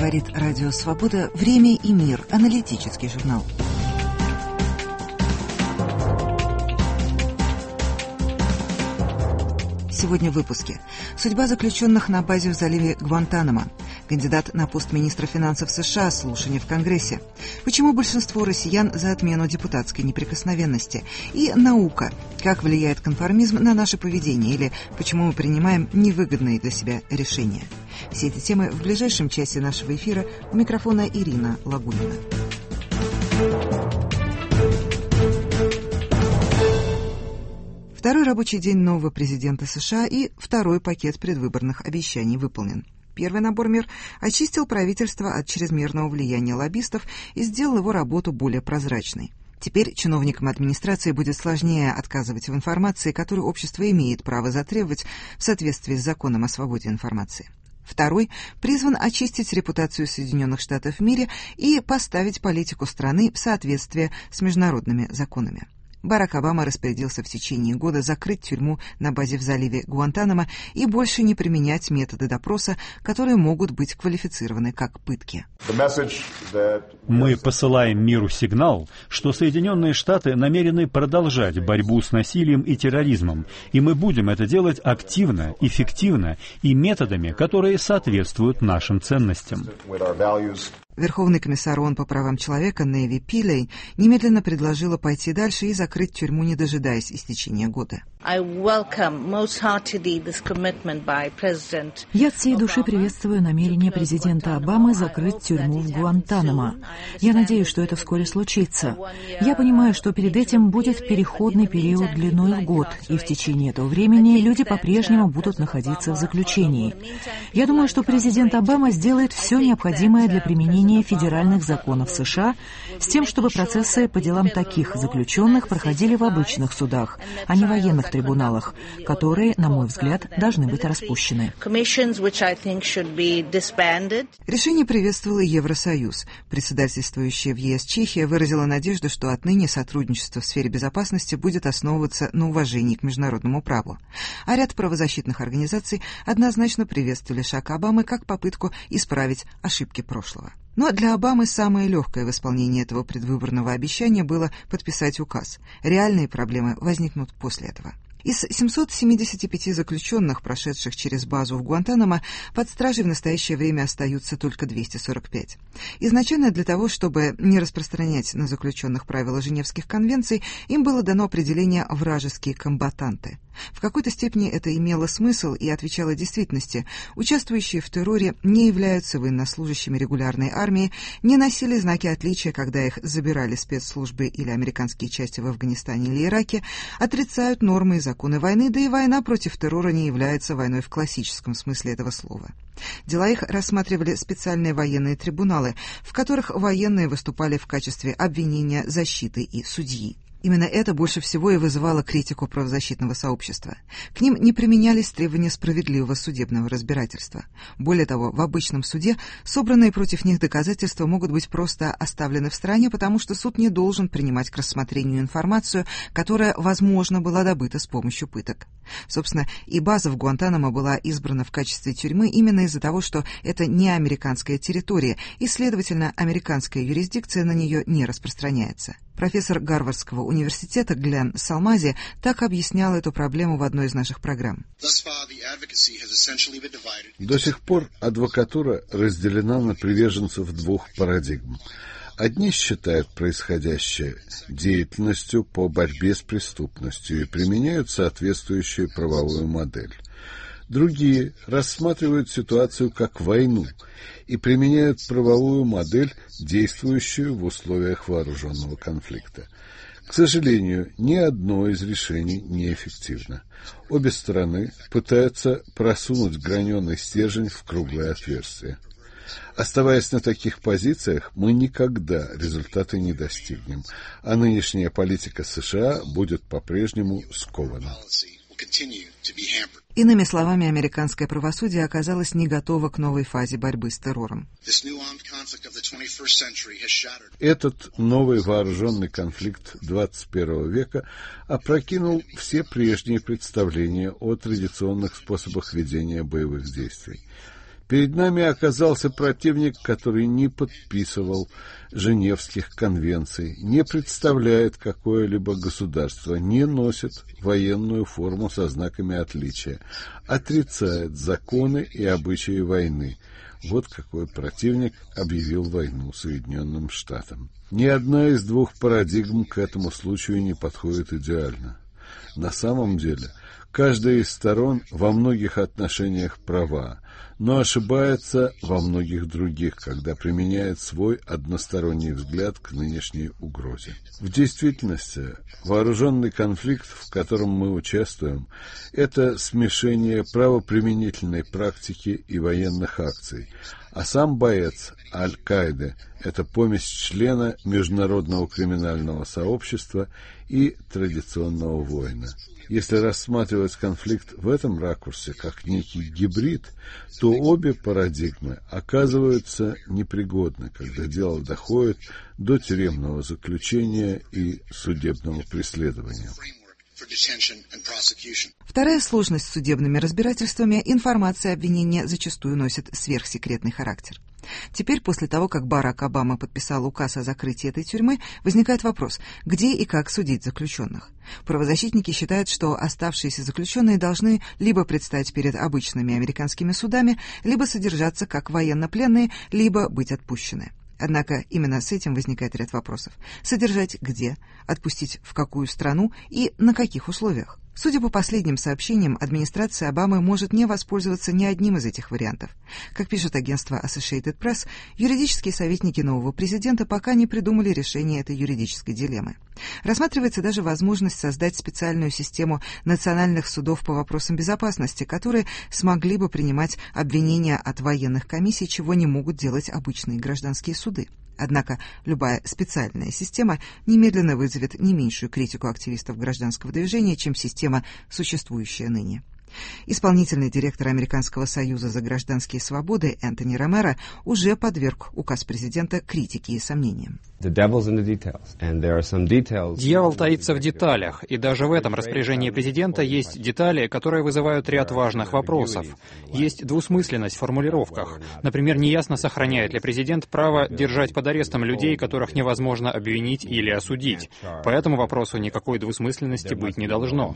Говорит Радио Свобода. Время и мир. Аналитический журнал. Сегодня в выпуске. Судьба заключенных на базе в заливе Гуантанамо. Кандидат на пост министра финансов США. Слушание в Конгрессе. Почему большинство россиян за отмену депутатской неприкосновенности? И наука. Как влияет конформизм на наше поведение? Или почему мы принимаем невыгодные для себя решения? Все эти темы в ближайшем часе нашего эфира. У микрофона Ирина Лагунина. Второй рабочий день нового президента США и второй пакет предвыборных обещаний выполнен. Первый набор мер очистил правительство от чрезмерного влияния лоббистов и сделал его работу более прозрачной. Теперь чиновникам администрации будет сложнее отказывать в информации, которую общество имеет право затребовать в соответствии с законом о свободе информации. Второй призван очистить репутацию Соединенных Штатов в мире и поставить политику страны в соответствие с международными законами. Барак Обама распорядился в течение года закрыть тюрьму на базе в заливе Гуантанамо и больше не применять методы допроса, которые могут быть квалифицированы как пытки. Мы посылаем миру сигнал, что Соединенные Штаты намерены продолжать борьбу с насилием и терроризмом, и мы будем это делать активно, эффективно и методами, которые соответствуют нашим ценностям. Верховный комиссар ООН по правам человека Неви Пиллей немедленно предложила пойти дальше и закрыть тюрьму, не дожидаясь истечения года. Я от всей души приветствую намерение президента Обамы закрыть тюрьму в Гуантанамо. Я надеюсь, что это вскоре случится. Я понимаю, что перед этим будет переходный период длиной в год, и в течение этого времени люди по-прежнему будут находиться в заключении. Я думаю, что президент Обама сделает все необходимое для применения федеральных законов США с тем, чтобы процессы по делам таких заключенных проходили в обычных судах, а не военных трибуналах, которые, на мой взгляд, должны быть распущены. Решение приветствовал и Евросоюз. Председательствующая в ЕС Чехия выразила надежду, что отныне сотрудничество в сфере безопасности будет основываться на уважении к международному праву. А ряд правозащитных организаций однозначно приветствовали шаг Обамы как попытку исправить ошибки прошлого. Но для Обамы самое легкое в исполнении этого предвыборного обещания было подписать указ. Реальные проблемы возникнут после этого. Из 775 заключенных, прошедших через базу в Гуантанамо, под стражей в настоящее время остаются только 245. Изначально для того, чтобы не распространять на заключенных правила Женевских конвенций, им было дано определение «вражеские комбатанты». В какой-то степени это имело смысл и отвечало действительности. Участвующие в терроре не являются военнослужащими регулярной армии, не носили знаки отличия, когда их забирали спецслужбы или американские части в Афганистане или Ираке, отрицают нормы и законы войны, да и война против террора не является войной в классическом смысле этого слова. Дела их рассматривали специальные военные трибуналы, в которых военные выступали в качестве обвинения, защиты и судьи. Именно это больше всего и вызывало критику правозащитного сообщества. К ним не применялись требования справедливого судебного разбирательства. Более того, в обычном суде собранные против них доказательства могут быть просто оставлены в стороне, потому что суд не должен принимать к рассмотрению информацию, которая, возможно, была добыта с помощью пыток. Собственно, и база в Гуантанамо была избрана в качестве тюрьмы именно из-за того, что это не американская территория, и, следовательно, американская юрисдикция на нее не распространяется. Профессор Гарвардского университета Глен Салмази так объяснял эту проблему в одной из наших программ. До сих пор адвокатура разделена на приверженцев двух парадигм. Одни считают происходящее деятельностью по борьбе с преступностью и применяют соответствующую правовую модель. Другие рассматривают ситуацию как войну и применяют правовую модель, действующую в условиях вооруженного конфликта. К сожалению, ни одно из решений не эффективно. Обе стороны пытаются просунуть граненый стержень в круглое отверстие. Оставаясь на таких позициях, мы никогда результата не достигнем, а нынешняя политика США будет по-прежнему скована. Иными словами, американское правосудие оказалось не готово к новой фазе борьбы с террором. Этот новый вооруженный конфликт 21 века опрокинул все прежние представления о традиционных способах ведения боевых действий. Перед нами оказался противник, который не подписывал Женевских конвенций, не представляет какое-либо государство, не носит военную форму со знаками отличия, отрицает законы и обычаи войны. Вот какой противник объявил войну Соединенным Штатам. Ни одна из двух парадигм к этому случаю не подходит идеально. На самом деле, каждая из сторон во многих отношениях права, но ошибается во многих других, когда применяет свой односторонний взгляд к нынешней угрозе. В действительности, вооруженный конфликт, в котором мы участвуем, это смешение правоприменительной практики и военных акций, а сам боец Аль-Каиды – это помесь члена международного криминального сообщества и традиционного воина. Если рассматривать конфликт в этом ракурсе как некий гибрид, то обе парадигмы оказываются непригодны, когда дело доходит до тюремного заключения и судебного преследования. Вторая сложность с судебными разбирательствами – информация обвинения зачастую носит сверхсекретный характер. Теперь, после того, как Барак Обама подписал указ о закрытии этой тюрьмы, возникает вопрос, где и как судить заключенных. Правозащитники считают, что оставшиеся заключенные должны либо предстать перед обычными американскими судами, либо содержаться как военнопленные, либо быть отпущены. Однако именно с этим возникает ряд вопросов. Содержать где, отпустить в какую страну и на каких условиях? Судя по последним сообщениям, администрация Обамы может не воспользоваться ни одним из этих вариантов. Как пишет агентство Associated Press, юридические советники нового президента пока не придумали решение этой юридической дилеммы. Рассматривается даже возможность создать специальную систему национальных судов по вопросам безопасности, которые смогли бы принимать обвинения от военных комиссий, чего не могут делать обычные гражданские суды. Однако любая специальная система немедленно вызовет не меньшую критику активистов гражданского движения, чем система, существующая ныне. Исполнительный директор Американского союза за гражданские свободы Энтони Ромеро уже подверг указ президента критике и сомнениям. Дьявол таится в деталях, и даже в этом распоряжении президента есть детали, которые вызывают ряд важных вопросов. Есть двусмысленность в формулировках. Например, неясно, сохраняет ли президент право держать под арестом людей, которых невозможно обвинить или осудить. По этому вопросу никакой двусмысленности быть не должно.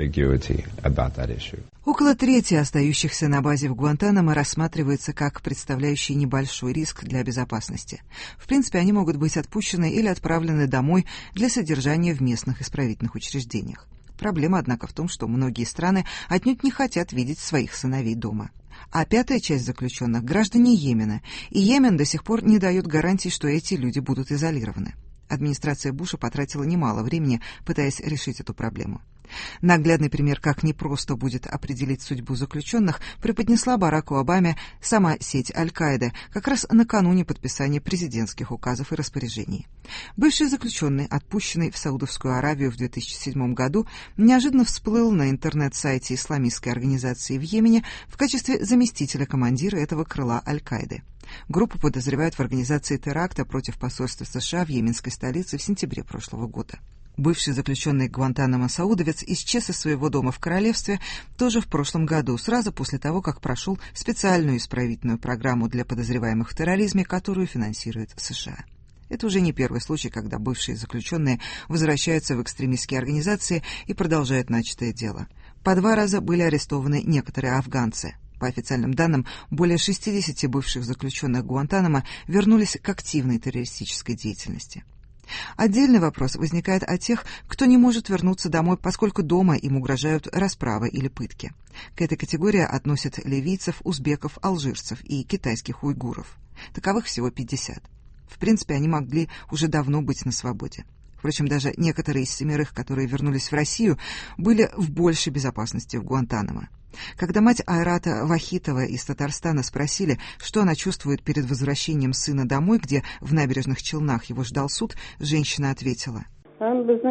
Около трети остающихся на базе в Гуантанамо рассматривается как представляющий небольшой риск для безопасности. В принципе, они могут быть отпущены или отправлены домой для содержания в местных исправительных учреждениях. Проблема, однако, в том, что многие страны отнюдь не хотят видеть своих сыновей дома. А пятая часть заключенных – граждане Йемена, и Йемен до сих пор не дает гарантий, что эти люди будут изолированы. Администрация Буша потратила немало времени, пытаясь решить эту проблему. Наглядный пример, как непросто будет определить судьбу заключенных, преподнесла Бараку Обаме сама сеть Аль-Каиды как раз накануне подписания президентских указов и распоряжений. Бывший заключенный, отпущенный в Саудовскую Аравию в 2007 году, неожиданно всплыл на интернет-сайте исламистской организации в Йемене в качестве заместителя командира этого крыла Аль-Каиды. Группу подозревают в организации теракта против посольства США в йеменской столице в сентябре прошлого года. Бывший заключенный Гуантанамо-саудовец исчез из своего дома в королевстве тоже в прошлом году, сразу после того, как прошел специальную исправительную программу для подозреваемых в терроризме, которую финансирует США. Это уже не первый случай, когда бывшие заключенные возвращаются в экстремистские организации и продолжают начатое дело. По 2 раза были арестованы некоторые афганцы. По официальным данным, более 60 бывших заключенных Гуантанамо вернулись к активной террористической деятельности. Отдельный вопрос возникает о тех, кто не может вернуться домой, поскольку дома им угрожают расправы или пытки. К этой категории относят ливийцев, узбеков, алжирцев и китайских уйгуров. Таковых всего 50. В принципе, они могли уже давно быть на свободе. Впрочем, даже некоторые из 7, которые вернулись в Россию, были в большей безопасности в Гуантанамо. Когда мать Айрата Вахитова из Татарстана спросили, что она чувствует перед возвращением сына домой, где в Набережных Челнах его ждал суд, женщина ответила: «У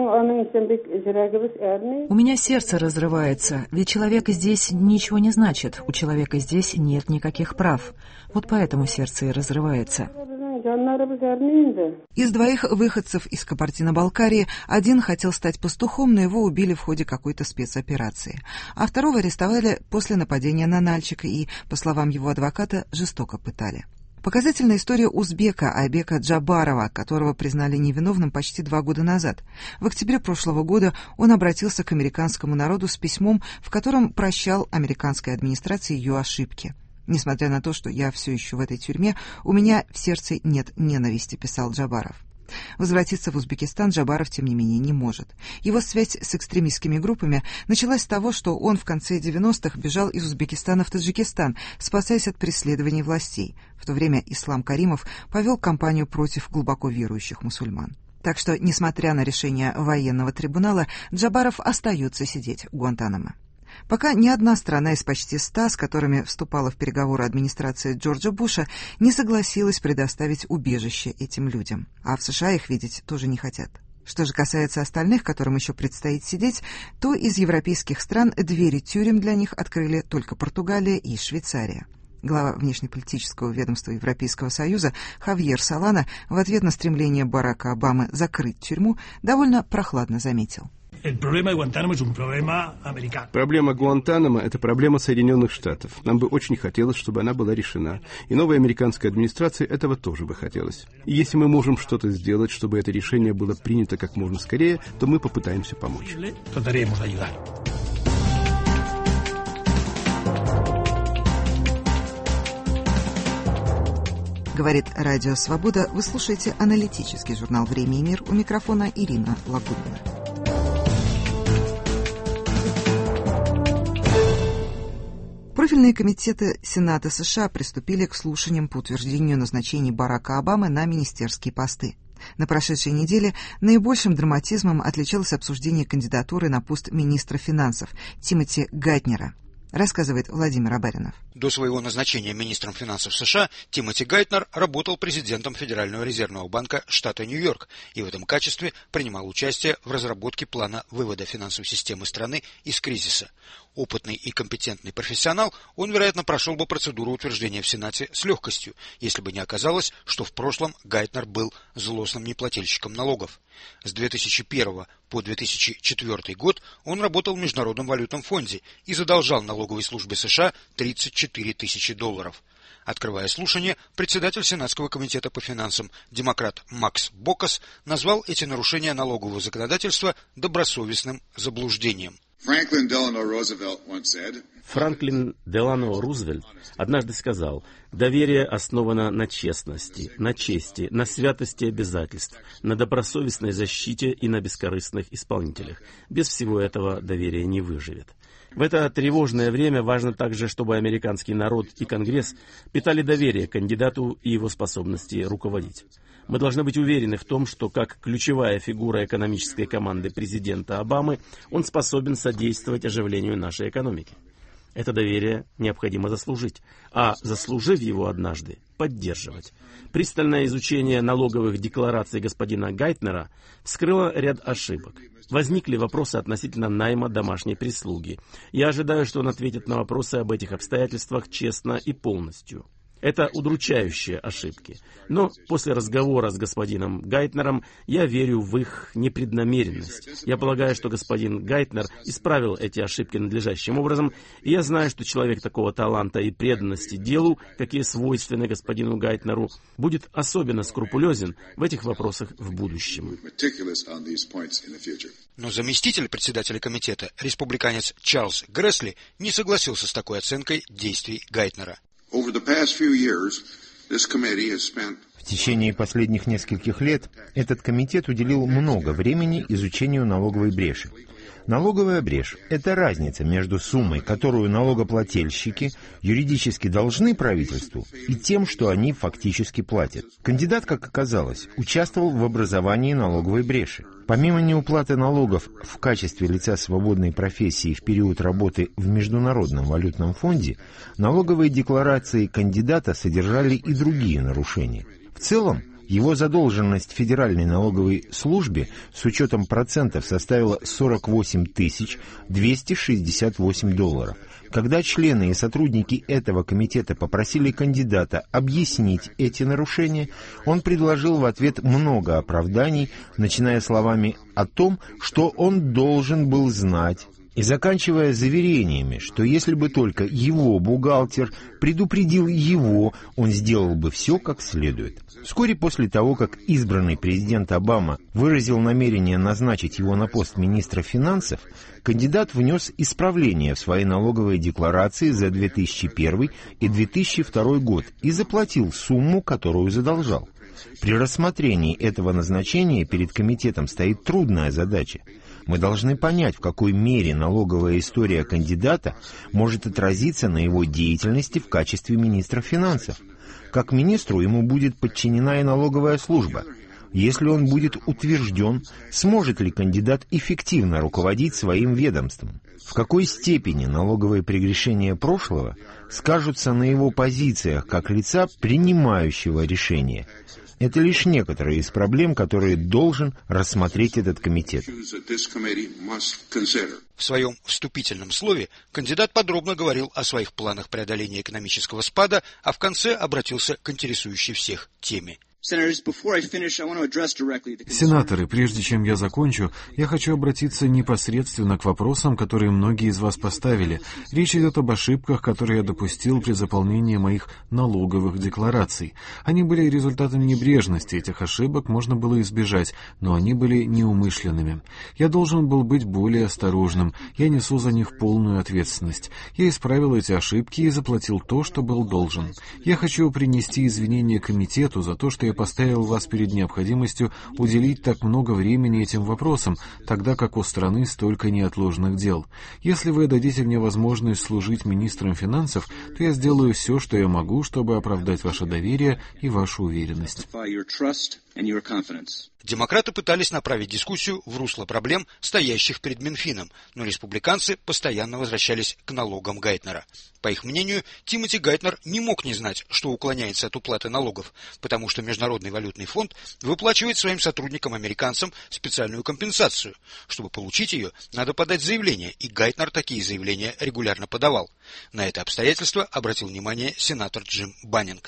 меня сердце разрывается, ведь человек здесь ничего не значит, у человека здесь нет никаких прав. Вот поэтому сердце и разрывается». Из двоих выходцев из Кабардино-Балкарии один хотел стать пастухом, но его убили в ходе какой-то спецоперации. А второго арестовали после нападения на Нальчика и, по словам его адвоката, жестоко пытали. Показательная история узбека Айбека Джабарова, которого признали невиновным почти 2 года назад. В октябре прошлого года он обратился к американскому народу с письмом, в котором прощал американской администрации ее ошибки. «Несмотря на то, что я все еще в этой тюрьме, у меня в сердце нет ненависти», — писал Джабаров. Возвратиться в Узбекистан Джабаров, тем не менее, не может. Его связь с экстремистскими группами началась с того, что он в конце 90-х бежал из Узбекистана в Таджикистан, спасаясь от преследований властей. В то время Ислам Каримов повел кампанию против глубоко верующих мусульман. Так что, несмотря на решение военного трибунала, Джабаров остается сидеть в Гуантанамо. Пока ни одна страна из почти 100, с которыми вступала в переговоры администрация Джорджа Буша, не согласилась предоставить убежище этим людям. А в США их видеть тоже не хотят. Что же касается остальных, которым еще предстоит сидеть, то из европейских стран двери тюрем для них открыли только Португалия и Швейцария. Глава внешнеполитического ведомства Европейского Союза Хавьер Солана в ответ на стремление Барака Обамы закрыть тюрьму довольно прохладно заметил. Проблема Гуантанамо – это проблема Соединенных Штатов. Нам бы очень хотелось, чтобы она была решена. И новой американской администрации этого тоже бы хотелось. И если мы можем что-то сделать, чтобы это решение было принято как можно скорее, то мы попытаемся помочь. Говорит Радио Свобода. Вы слушаете аналитический журнал «Время и мир». У микрофона Ирина Лагунина. Профильные комитеты Сената США приступили к слушаниям по утверждению назначений Барака Обамы на министерские посты. На прошедшей неделе наибольшим драматизмом отличалось обсуждение кандидатуры на пост министра финансов Тимоти Гайтнера, рассказывает Владимир Абаринов. До своего назначения министром финансов США Тимоти Гайтнер работал президентом Федерального резервного банка штата Нью-Йорк и в этом качестве принимал участие в разработке плана вывода финансовой системы страны из кризиса. Опытный и компетентный профессионал, он, вероятно, прошел бы процедуру утверждения в Сенате с легкостью, если бы не оказалось, что в прошлом Гайтнер был злостным неплательщиком налогов. С 2001 по 2004 год он работал в Международном валютном фонде и задолжал налоговой службе США $34 тысячи. Открывая слушание, председатель Сенатского комитета по финансам демократ Макс Бокас назвал эти нарушения налогового законодательства добросовестным заблуждением. Франклин Делано Рузвельт однажды сказал: «Доверие основано на честности, на чести, на святости обязательств, на добросовестной защите и на бескорыстных исполнителях. Без всего этого доверие не выживет». В это тревожное время важно также, чтобы американский народ и Конгресс питали доверие кандидату и его способности руководить. Мы должны быть уверены в том, что как ключевая фигура экономической команды президента Обамы, он способен содействовать оживлению нашей экономики. Это доверие необходимо заслужить, а заслужив его однажды, поддерживать. Пристальное изучение налоговых деклараций господина Гайтнера вскрыло ряд ошибок. Возникли вопросы относительно найма домашней прислуги. Я ожидаю, что он ответит на вопросы об этих обстоятельствах честно и полностью. Это удручающие ошибки. Но после разговора с господином Гайтнером я верю в их непреднамеренность. Я полагаю, что господин Гайтнер исправил эти ошибки надлежащим образом, и я знаю, что человек такого таланта и преданности делу, какие свойственны господину Гайтнеру, будет особенно скрупулезен в этих вопросах в будущем. Но заместитель председателя комитета, республиканец Чарльз Грэсли, не согласился с такой оценкой действий Гайтнера. В течение последних нескольких лет этот комитет уделил много времени изучению налоговой бреши. Налоговая брешь – это разница между суммой, которую налогоплательщики юридически должны правительству, и тем, что они фактически платят. Кандидат, как оказалось, участвовал в образовании налоговой бреши. Помимо неуплаты налогов в качестве лица свободной профессии в период работы в Международном валютном фонде, налоговые декларации кандидата содержали и другие нарушения. В целом, Его задолженность Федеральной налоговой службе с учетом процентов составила $48 268. Когда члены и сотрудники этого комитета попросили кандидата объяснить эти нарушения, он предложил в ответ много оправданий, начиная словами о том, что он должен был знать, и заканчивая заверениями, что если бы только его бухгалтер предупредил его, он сделал бы все как следует. Вскоре после того, как избранный президент Обама выразил намерение назначить его на пост министра финансов, кандидат внес исправления в свои налоговые декларации за 2001 и 2002 год и заплатил сумму, которую задолжал. При рассмотрении этого назначения перед комитетом стоит трудная задача. Мы должны понять, в какой мере налоговая история кандидата может отразиться на его деятельности в качестве министра финансов. Как министру ему будет подчинена и налоговая служба. Если он будет утвержден, сможет ли кандидат эффективно руководить своим ведомством? В какой степени налоговые прегрешения прошлого скажутся на его позициях как лица, принимающего решения? Это лишь некоторые из проблем, которые должен рассмотреть этот комитет. В своем вступительном слове кандидат подробно говорил о своих планах преодоления экономического спада, а в конце обратился к интересующей всех теме. Сенаторы, прежде чем я закончу, я хочу обратиться непосредственно к вопросам, которые многие из вас поставили. Речь идет об ошибках, которые я допустил при заполнении моих налоговых деклараций. Они были результатом небрежности, этих ошибок можно было избежать, но они были неумышленными. Я должен был быть более осторожным, я несу за них полную ответственность. Я исправил эти ошибки и заплатил то, что был должен. Я хочу принести извинения комитету за то, что я поставил вас перед необходимостью уделить так много времени этим вопросам, тогда как у страны столько неотложных дел. Если вы дадите мне возможность служить министром финансов, то я сделаю все, что я могу, чтобы оправдать ваше доверие и вашу уверенность. Демократы пытались направить дискуссию в русло проблем, стоящих перед Минфином, но республиканцы постоянно возвращались к налогам Гайтнера. По их мнению, Тимоти Гайтнер не мог не знать, что уклоняется от уплаты налогов, потому что Международный валютный фонд выплачивает своим сотрудникам-американцам специальную компенсацию. Чтобы получить ее, надо подать заявление, и Гайтнер такие заявления регулярно подавал. На это обстоятельство обратил внимание сенатор Джим Баннинг.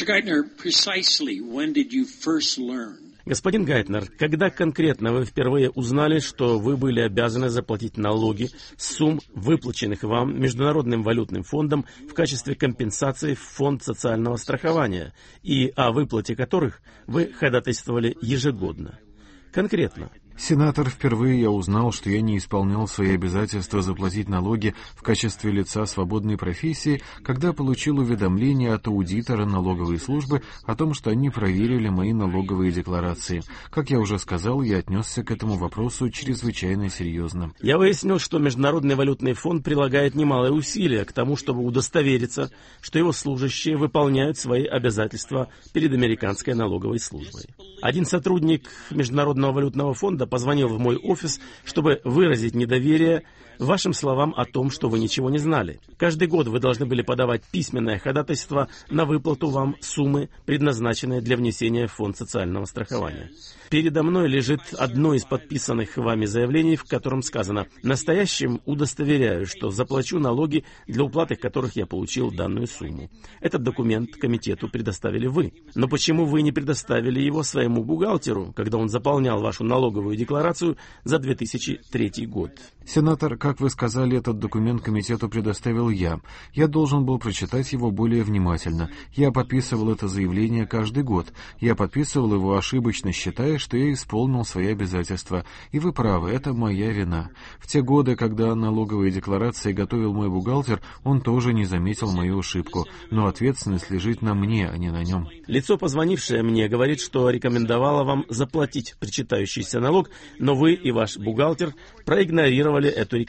Господин Гайтнер, когда конкретно вы впервые узнали, что вы были обязаны заплатить налоги с сумм, выплаченных вам Международным валютным фондом в качестве компенсации в фонд социального страхования, и о выплате которых вы ходатайствовали ежегодно? Конкретно. Сенатор, впервые я узнал, что я не исполнял свои обязательства заплатить налоги в качестве лица свободной профессии, когда получил уведомление от аудитора налоговой службы о том, что они проверили мои налоговые декларации. Как я уже сказал, я отнесся к этому вопросу чрезвычайно серьезно. Я выяснил, что Международный валютный фонд прилагает немалые усилия к тому, чтобы удостовериться, что его служащие выполняют свои обязательства перед американской налоговой службой. Один сотрудник Международного валютного фонда позвонил в мой офис, чтобы выразить недоверие вашим словам о том, что вы ничего не знали. Каждый год вы должны были подавать письменное ходатайство на выплату вам суммы, предназначенной для внесения в фонд социального страхования. Передо мной лежит одно из подписанных вами заявлений, в котором сказано: «Настоящим удостоверяю, что заплачу налоги, для уплаты которых я получил данную сумму». Этот документ комитету предоставили вы. Но почему вы не предоставили его своему бухгалтеру, когда он заполнял вашу налоговую декларацию за 2003 год? Сенатор, как вы сказали, этот документ комитету предоставил я. Я должен был прочитать его более внимательно. Я подписывал это заявление каждый год. Я подписывал его ошибочно, считая, что я исполнил свои обязательства. И вы правы, это моя вина. В те годы, когда налоговые декларации готовил мой бухгалтер, он тоже не заметил мою ошибку. Но ответственность лежит на мне, а не на нем. Лицо, позвонившее мне, говорит, что рекомендовало вам заплатить причитающийся налог, но вы и ваш бухгалтер проигнорировали эту рекомендацию.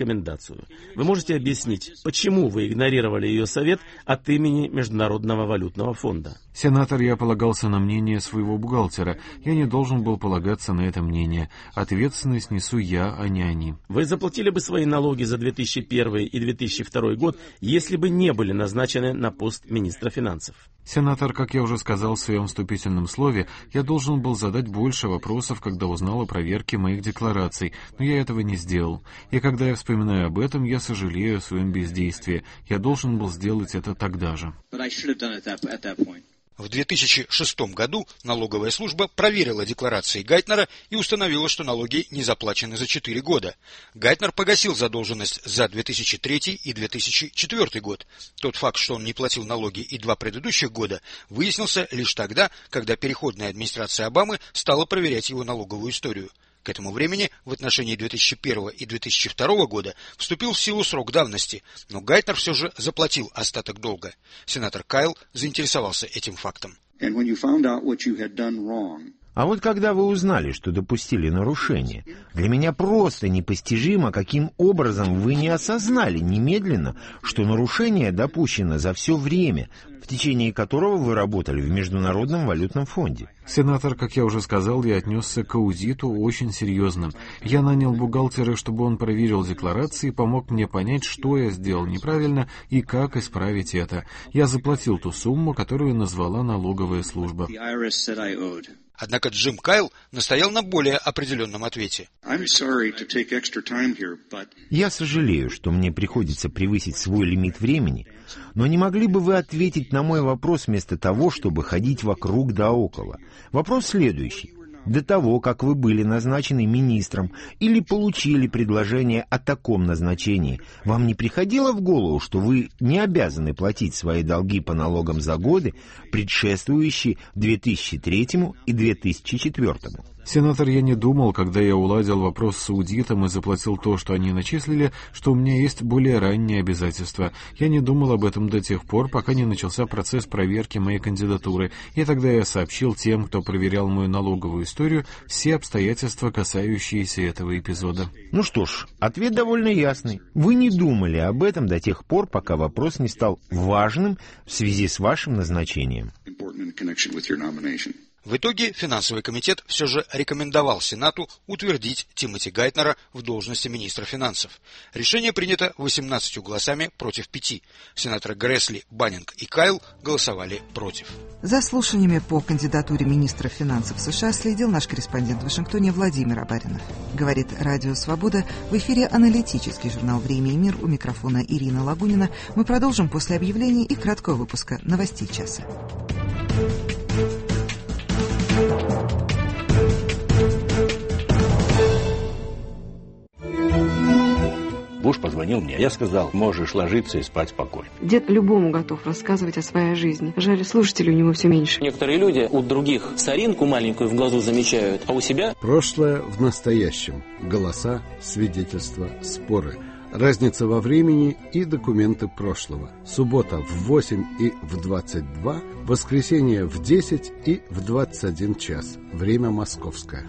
рекомендацию. Вы можете объяснить, почему вы игнорировали ее совет от имени Международного валютного фонда? Сенатор, я полагался на мнение своего бухгалтера. Я не должен был полагаться на это мнение. Ответственность несу я, а не они. Вы заплатили бы свои налоги за 2001 и 2002 год, если бы не были назначены на пост министра финансов? Сенатор, как я уже сказал в своем вступительном слове, я должен был задать больше вопросов, когда узнал о проверке моих деклараций, но я этого не сделал. И когда я вспоминаю об этом, я сожалею о своем бездействии. Я должен был сделать это тогда же. В 2006 году налоговая служба проверила декларации Гайтнера и установила, что налоги не заплачены за 4 года. Гайтнер погасил задолженность за 2003 и 2004 год. Тот факт, что он не платил налоги и 2 предыдущих года, выяснился лишь тогда, когда переходная администрация Обамы стала проверять его налоговую историю. К этому времени в отношении 2001 и 2002 года вступил в силу срок давности, но Гайтнер все же заплатил остаток долга. Сенатор Кайл заинтересовался этим фактом. А вот когда вы узнали, что допустили нарушение, для меня просто непостижимо, каким образом вы не осознали немедленно, что нарушение допущено за все время, в течение которого вы работали в Международном валютном фонде. Сенатор, как я уже сказал, я отнесся к аудиту очень серьезно. Я нанял бухгалтера, чтобы он проверил декларации и помог мне понять, что я сделал неправильно и как исправить это. Я заплатил ту сумму, которую назвала налоговая служба. Однако Джим Кайл настоял на более определенном ответе. Я сожалею, что мне приходится превысить свой лимит времени, но не могли бы вы ответить на мой вопрос вместо того, чтобы ходить вокруг да около? Вопрос следующий. До того, как вы были назначены министром или получили предложение о таком назначении, вам не приходило в голову, что вы не обязаны платить свои долги по налогам за годы, предшествующие 2003 и 2004? Сенатор, я не думал, когда я уладил вопрос с аудитом и заплатил то, что они начислили, что у меня есть более ранние обязательства. Я не думал об этом до тех пор, пока не начался процесс проверки моей кандидатуры, и тогда я сообщил тем, кто проверял мою налоговую историю, все обстоятельства, касающиеся этого эпизода. Ну что ж, ответ довольно ясный. Вы не думали об этом до тех пор, пока вопрос не стал важным в связи с вашим назначением. В итоге финансовый комитет все же рекомендовал Сенату утвердить Тимоти Гайтнера в должности министра финансов. Решение принято 18 голосами против 5. Сенаторы Грэсли, Баннинг и Кайл голосовали против. За слушаниями по кандидатуре министра финансов США следил наш корреспондент в Вашингтоне Владимир Абаринов. Говорит Радио Свобода. В эфире аналитический журнал «Время и мир». У микрофона Ирина Лагунина. Мы продолжим после объявлений и краткого выпуска новостей часа. Буш позвонил мне, я сказал, можешь ложиться и спать спокойно. Дед любому готов рассказывать о своей жизни. Жаль, слушателей у него все меньше. Некоторые люди у других соринку маленькую в глазу замечают, а у себя... Прошлое в настоящем. Голоса, свидетельства, споры. Разница во времени и документы прошлого. Суббота в 8 и в 22, воскресенье в 10 и в 21 час. Время московское.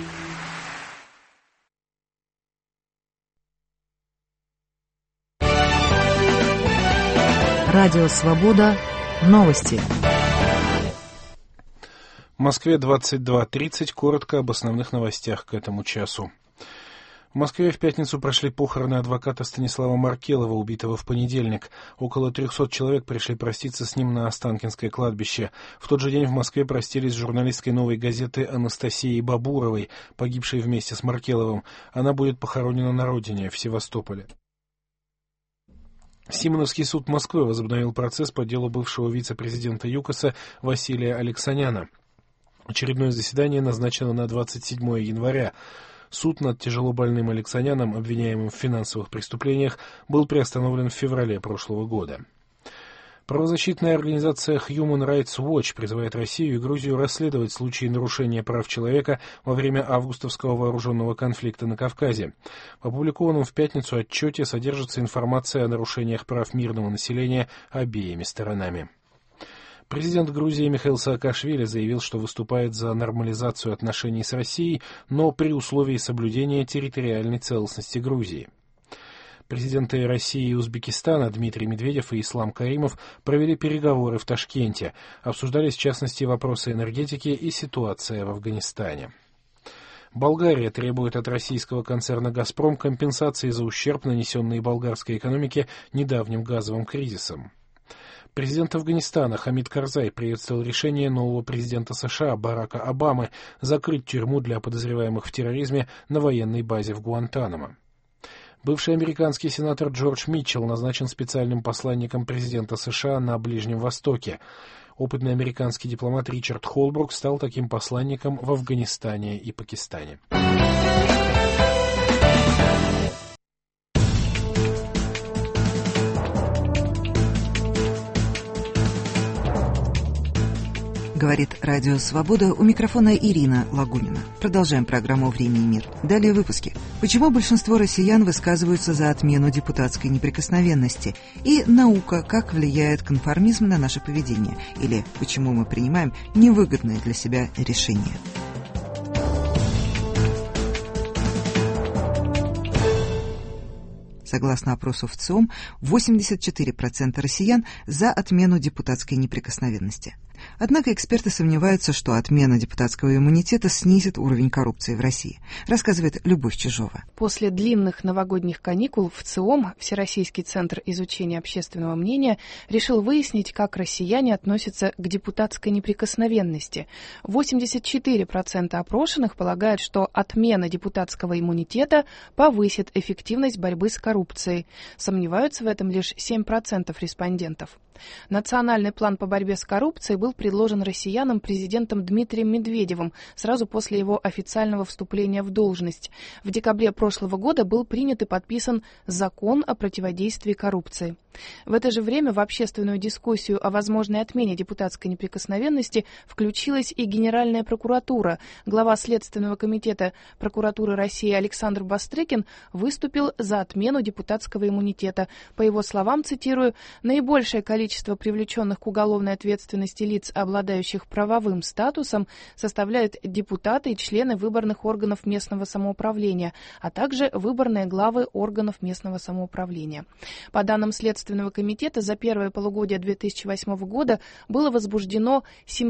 Радио «Свобода». Новости. В Москве 22:30. Коротко об основных новостях к этому часу. В Москве в пятницу прошли похороны адвоката Станислава Маркелова, убитого в понедельник. Около 300 человек пришли проститься с ним на Останкинское кладбище. В тот же день в Москве простились с журналисткой «Новой газеты» Анастасией Бабуровой, погибшей вместе с Маркеловым. Она будет похоронена на родине, в Севастополе. Симоновский суд Москвы возобновил процесс по делу бывшего вице-президента ЮКОСа Василия Алексаняна. Очередное заседание назначено на 27 января. Суд над тяжелобольным Алексаняном, обвиняемым в финансовых преступлениях, был приостановлен в феврале прошлого года. Правозащитная организация Human Rights Watch призывает Россию и Грузию расследовать случаи нарушения прав человека во время августовского вооруженного конфликта на Кавказе. В опубликованном в пятницу отчете содержится информация о нарушениях прав мирного населения обеими сторонами. Президент Грузии Михаил Саакашвили заявил, что выступает за нормализацию отношений с Россией, но при условии соблюдения территориальной целостности Грузии. Президенты России и Узбекистана Дмитрий Медведев и Ислам Каримов провели переговоры в Ташкенте. Обсуждались, в частности, вопросы энергетики и ситуация в Афганистане. Болгария требует от российского концерна «Газпром» компенсации за ущерб, нанесенный болгарской экономике недавним газовым кризисом. Президент Афганистана Хамид Карзай приветствовал решение нового президента США Барака Обамы закрыть тюрьму для подозреваемых в терроризме на военной базе в Гуантанамо. Бывший американский сенатор Джордж Митчелл назначен специальным посланником президента США на Ближнем Востоке. Опытный американский дипломат Ричард Холбрук стал таким посланником в Афганистане и Пакистане. Говорит Радио Свобода, у микрофона Ирина Лагунина. Продолжаем программу «Время и мир». Далее выпуски. Почему большинство россиян высказываются за отмену депутатской неприкосновенности? И наука, как влияет конформизм на наше поведение? Или почему мы принимаем невыгодные для себя решения? Согласно опросу ВЦИОМ, 84% россиян за отмену депутатской неприкосновенности. Однако эксперты сомневаются, что отмена депутатского иммунитета снизит уровень коррупции в России, рассказывает Любовь Чижова. После длинных новогодних каникул ВЦИОМ, Всероссийский центр изучения общественного мнения, решил выяснить, как россияне относятся к депутатской неприкосновенности. 84% опрошенных полагают, что отмена депутатского иммунитета повысит эффективность борьбы с коррупцией. Сомневаются в этом лишь 7% респондентов. Национальный план по борьбе с коррупцией был предложен россиянам президентом Дмитрием Медведевым сразу после его официального вступления в должность. В декабре прошлого года был принят и подписан Закон о противодействии коррупции. В это же время в общественную дискуссию о возможной отмене депутатской неприкосновенности включилась и Генеральная прокуратура. Глава Следственного комитета прокуратуры России Александр Бастрыкин выступил за отмену депутатского иммунитета. По его словам, цитирую, «наибольшее количество привлеченных к уголовной ответственности лиц, обладающих правовым статусом, составляют депутаты и члены выборных органов местного самоуправления, а также выборные главы органов местного самоуправления». По данным Следственного комитета, за первое полугодие 2008 года было возбуждено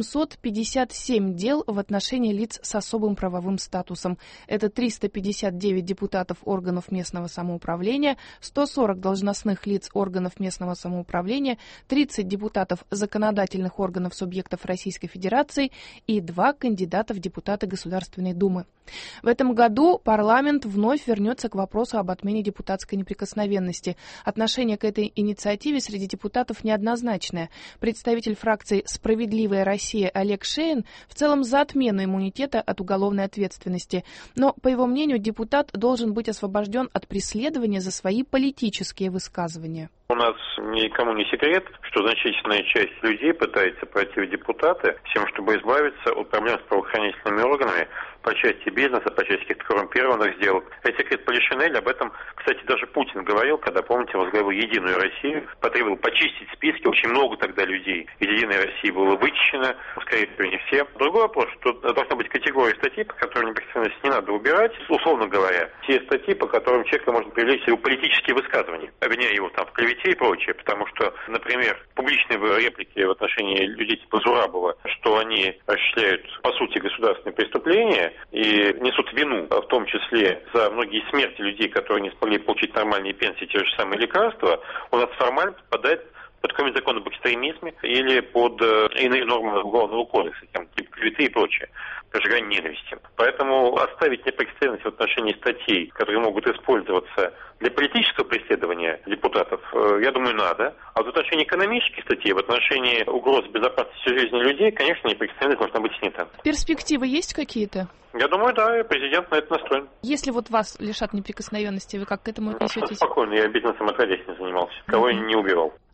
757 дел в отношении лиц с особым правовым статусом. Это 359 депутатов органов местного самоуправления, 140 должностных лиц органов местного самоуправления, 30 депутатов законодательных органов субъектов Российской Федерации и 2 кандидата в депутаты Государственной Думы. В этом году парламент вновь вернется к вопросу об отмене депутатской неприкосновенности. Отношение к этой инициативе среди депутатов неоднозначное. Представитель фракции «Справедливая Россия» Олег Шейн в целом за отмену иммунитета от уголовной ответственности. Но, по его мнению, депутат должен быть освобожден от преследования за свои политические высказывания. У нас никому не секрет, что значительная часть людей пытается пройти в депутаты с тем, чтобы избавиться от проблем с правоохранительными органами по части бизнеса, по части каких-то коррумпированных сделок. Это секрет Полишинеля. Об этом, кстати, даже Путин говорил, когда, помните, возглавил Единую Россию, потребовал почистить списки. Очень много тогда людей из Единой России было вычищено, скорее всего, не все. Другой вопрос, что должна быть категория статей, по которым неприкосновенность не надо убирать. Условно говоря, те статьи, по которым человека можно привлечь его политические высказывания, обвиняя его там в клевете и прочее. Потому что, например, публичные реплики в отношении людей типа Зурабова, что они осуществляют, по сути, государственные преступления и несут вину, в том числе за многие смерти людей, которые не смогли получить нормальные пенсии, те же самые лекарства, у нас формально попадает под какой-нибудь закон об экстремизме или под иные нормы Уголовного кодекса, типа клеветы и прочее, разжигание ненависти. Поэтому оставить неприкосновенность в отношении статей, которые могут использоваться для политического преследования депутатов, я думаю, надо. А в отношении экономических статей, в отношении угроз безопасности жизни людей, конечно, неприкосновенность должна быть снята. Перспективы есть какие-то? Я думаю, да, и президент на это настроен. Если вот вас лишат неприкосновенности, вы как к этому отнесетесь? Спокойно, я бизнесом отродясь не занимался, кого я не убивал.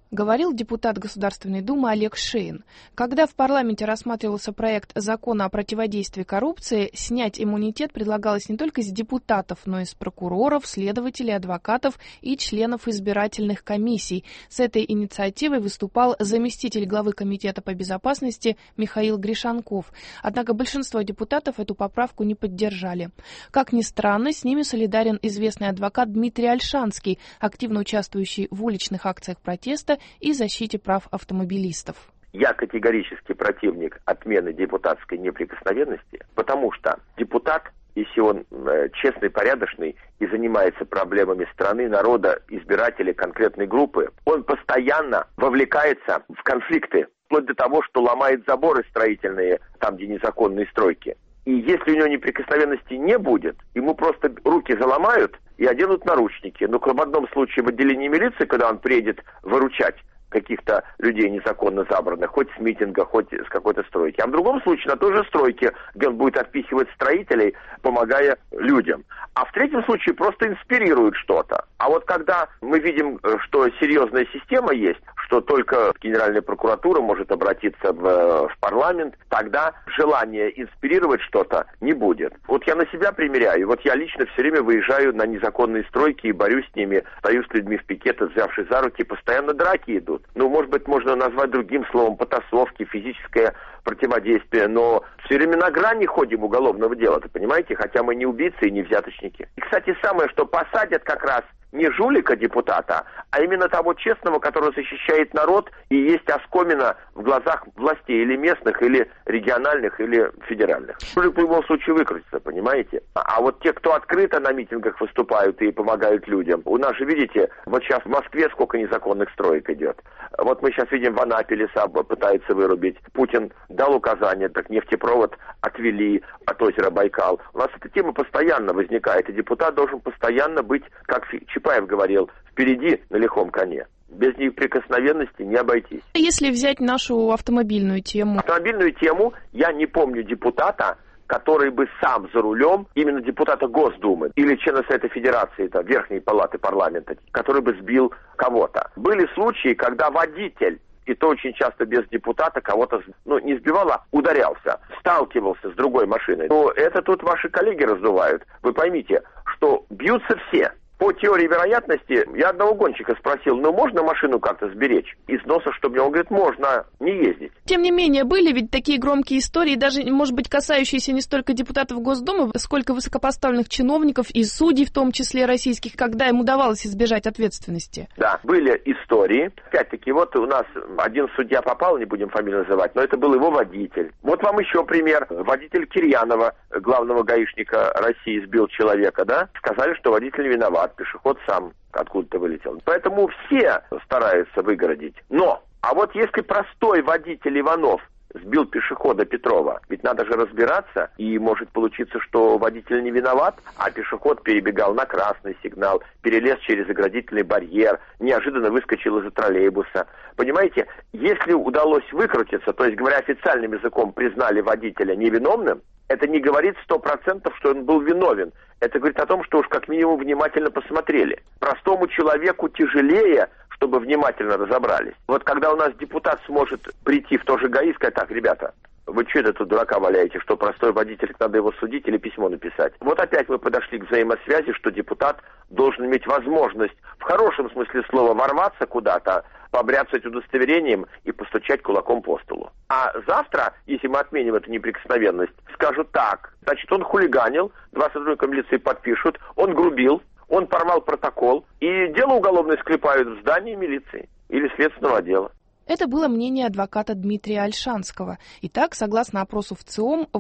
Говорил депутат Государственной Думы Олег Шейн. Когда в парламенте рассматривался проект закона о противодействии коррупции, снять иммунитет предлагалось не только с депутатов, но и с прокуроров, следователей, адвокатов и членов избирательных комиссий. С этой инициативой выступал заместитель главы Комитета по безопасности Михаил Гришанков. Однако большинство депутатов эту поправку не поддержали. Как ни странно, с ними солидарен известный адвокат Дмитрий Ольшанский, активно участвующий в уличных акциях протеста и защите прав автомобилистов. Я категорически противник отмены депутатской неприкосновенности, потому что депутат, если он честный, порядочный и занимается проблемами страны, народа, избирателей конкретной группы, он постоянно вовлекается в конфликты, вплоть до того, что ломает заборы строительные, там, где незаконные стройки. И если у него неприкосновенности не будет, ему просто руки заломают и оденут наручники. Но в одном случае в отделении милиции, когда он приедет выручать каких-то людей незаконно забранных, хоть с митинга, хоть с какой-то стройки. А в другом случае на той же стройке, где он будет отпихивать строителей, помогая людям. А в третьем случае просто инспирирует что-то. А вот когда мы видим, что серьезная система есть, что только Генеральная прокуратура может обратиться в парламент, тогда желания инспирировать что-то не будет. Вот я на себя примеряю. Вот я лично все время выезжаю на незаконные стройки и борюсь с ними, стою с людьми в пикетах, взявшись за руки, постоянно драки идут. Ну, может быть, можно назвать другим словом потасовки, физическое противодействие, но все время на грани ходим уголовного дела, ты понимаете? Хотя мы не убийцы и не взяточники. И, кстати, самое, что посадят как раз не жулика депутата, а именно того честного, который защищает народ и есть оскомина в глазах властей или местных, или региональных, или федеральных. Жулик в любом случае выкрутится, понимаете? А вот те, кто открыто на митингах выступают и помогают людям, у нас же, видите, вот сейчас в Москве сколько незаконных строек идет. Вот мы сейчас видим, в Анапе леса пытаются вырубить. Путин дал указание, так нефтепровод отвели от озера Байкал. У нас эта тема постоянно возникает, и депутат должен постоянно быть, как Чапаев говорил, впереди на лихом коне. Без неприкосновенности не обойтись. Если взять нашу автомобильную тему. Автомобильную тему я не помню депутата, который бы сам за рулем, именно депутата Госдумы или члена Совета Федерации, там, Верхней Палаты парламента, который бы сбил кого-то. Были случаи, когда водитель, и то очень часто без депутата, кого-то, не сбивал, а ударялся, сталкивался с другой машиной. Но это тут ваши коллеги раздувают. Вы поймите, что бьются все. По теории вероятности, я одного гонщика спросил, можно машину как-то сберечь из носа, чтобы он говорит, можно не ездить. Тем не менее, были ведь такие громкие истории, даже, может быть, касающиеся не столько депутатов Госдумы, сколько высокопоставленных чиновников и судей, в том числе российских, когда им удавалось избежать ответственности. Да, были истории. Опять-таки, вот у нас один судья попал, не будем фамилию называть, но это был его водитель. Вот вам еще пример. Водитель Кирьянова, главного гаишника России, сбил человека, да? Сказали, что водитель не виноват. Пешеход сам откуда-то вылетел. Поэтому все стараются выгородить. Но, а вот если простой водитель Иванов сбил пешехода Петрова, ведь надо же разбираться, и может получиться, что водитель не виноват, а пешеход перебегал на красный сигнал, перелез через оградительный барьер, неожиданно выскочил из-за троллейбуса. Понимаете, если удалось выкрутиться, то есть, говоря официальным языком, признали водителя невиновным, это не говорит 100%, что он был виновен. Это говорит о том, что уж как минимум внимательно посмотрели. Простому человеку тяжелее, чтобы внимательно разобрались. Вот когда у нас депутат сможет прийти в то же ГАИ и сказать, так, ребята, вы что это тут дурака валяете, что простой водитель, надо его судить или письмо написать. Вот опять мы подошли к взаимосвязи, что депутат должен иметь возможность в хорошем смысле слова ворваться куда-то, побряцать удостоверением и постучать кулаком по столу. А завтра, если мы отменим эту неприкосновенность, скажут так, значит, он хулиганил, 2 сотрудника милиции подпишут, он грубил, он порвал протокол, и дело уголовное склепают в здании милиции или следственного отдела. Это было мнение адвоката Дмитрия Ольшанского. Итак, согласно опросу в ЦИОМ,